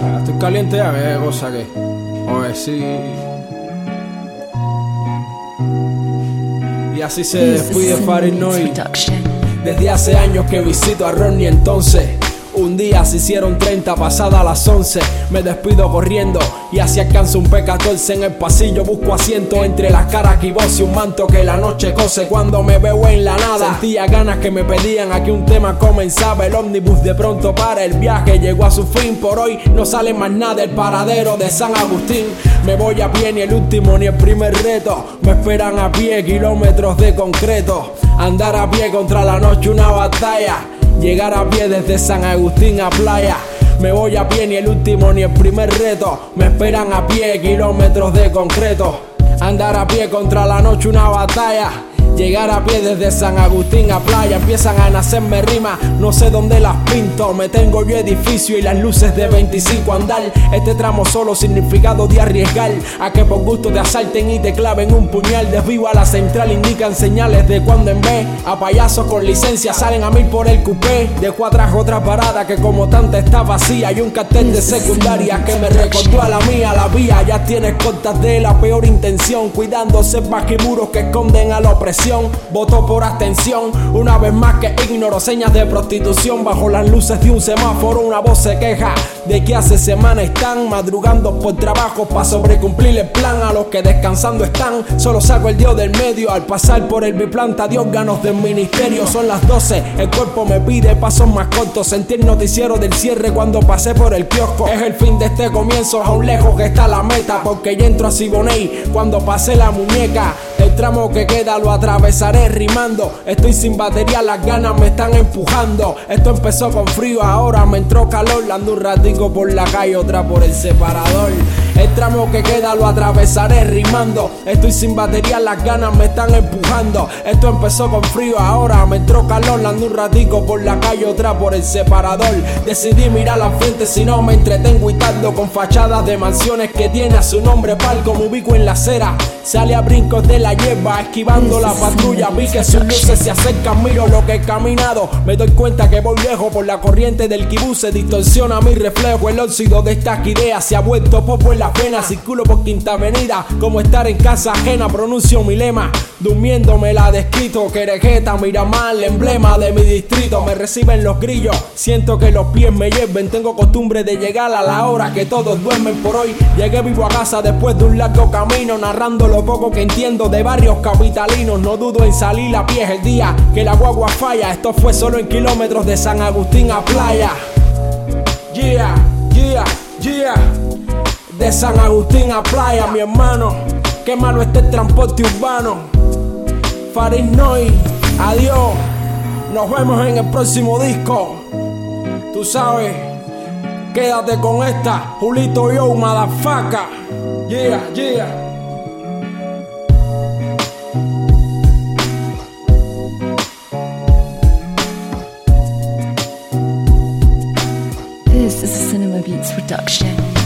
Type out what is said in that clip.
Estoy caliente ya, qué cosa que. Oye, sí. Y así se despide Farinoid. Desde hace años que visito a Ronnie, entonces un día se hicieron 30 pasadas las 11. Me despido corriendo y así alcanzo un P14 en el pasillo. Busco asiento entre las caras que y un manto que la noche cose. Cuando me veo en la nada, sentía ganas que me pedían a que un tema comenzaba. El ómnibus de pronto para, el viaje llegó a su fin. Por hoy no sale más nada del paradero de San Agustín. Me voy a pie, ni el último ni el primer reto. Me esperan a pie kilómetros de concreto. Andar a pie contra la noche una batalla. Llegar a pie desde San Agustín a playa. Me voy a pie, ni el último ni el primer reto. Me esperan a pie kilómetros de concreto. Andar a pie contra la noche una batalla. Llegar a pie desde San Agustín a playa. Empiezan a nacerme rimas, no sé dónde las pinto. Me tengo yo edificio y las luces de 25 andar. Este tramo solo significado de arriesgar a que por gusto te asalten y te claven un puñal. Desvío a la central, indican señales de cuando en vez a payasos con licencia salen a mil por el cupé. Dejo atrás otra parada que como tanta está vacía. Y un cartel de secundaria que me recordó a la mía. La vía ya tienes cortas de la peor intención, cuidándose más que muros que esconden a la opresión. Voto por abstención, una vez más que ignoro señas de prostitución. Bajo las luces de un semáforo una voz se queja de que hace semana están madrugando por trabajo para sobrecumplir el plan. A los que descansando están, solo saco el dios del medio. Al pasar por el biplanta de órganos del ministerio. Son las 12, el cuerpo me pide pasos más cortos. Sentí el noticiero del cierre cuando pasé por el kiosco. Es el fin de este comienzo, aún lejos que está la meta. Porque ya entro a Siboney cuando pasé la muñeca. El tramo que queda lo atravesaré rimando. Estoy sin batería, las ganas me están empujando. Esto empezó con frío, ahora me entró calor. Ando un ratico por la calle, otra por el separador. El tramo que queda lo atravesaré rimando. Estoy sin batería, las ganas me están empujando. Esto empezó con frío, ahora me entró calor. Ando un ratico por la calle, otra por el separador. Decidí mirar al frente, si no me entretengo y tardo. Con fachadas de mansiones que tiene a su nombre palco. Me ubico en la acera, sale a brincos de la hierba, esquivando la patrulla. Vi que sus luces se acercan, miro lo que he caminado. Me doy cuenta que voy lejos por la corriente del kibú. Se distorsiona mi reflejo, el óxido de estas ideas se ha vuelto popo en las venas. Circulo por Quinta Avenida, como estar en casa ajena. Pronuncio mi lema, durmiéndome la descrito. Querejeta, Miramar, el emblema de mi distrito. Me reciben los grillos, siento que los pies me hierven. Tengo costumbre de llegar a la hora que todos duermen. Por hoy llegué vivo a casa después de un largo camino, narrando lo poco que entiendo de barrios capitalinos. No dudo en salir a pie el día que la guagua falla. Esto fue solo en kilómetros de San Agustín a playa. Yeah, yeah, yeah. De San Agustín a playa, mi hermano. Qué malo está el transporte urbano. Farinoid, adiós. Nos vemos en el próximo disco. Tú sabes, quédate con esta. Julito Yo, motherfucker. Yeah, yeah. This is a Cinema Beats production.